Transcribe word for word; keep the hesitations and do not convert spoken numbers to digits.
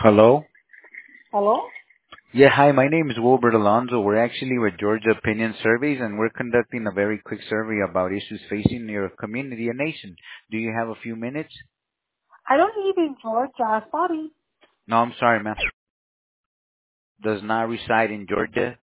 Hello? Hello? Yeah, hi, my name is Wilbert Alonso. We're actually with Georgia Opinion Surveys, and we're conducting a very quick survey about issues facing your community and nation. Do you have a few minutes? I don't live in Georgia. Sorry. No, I'm sorry, ma'am. Does not reside in Georgia.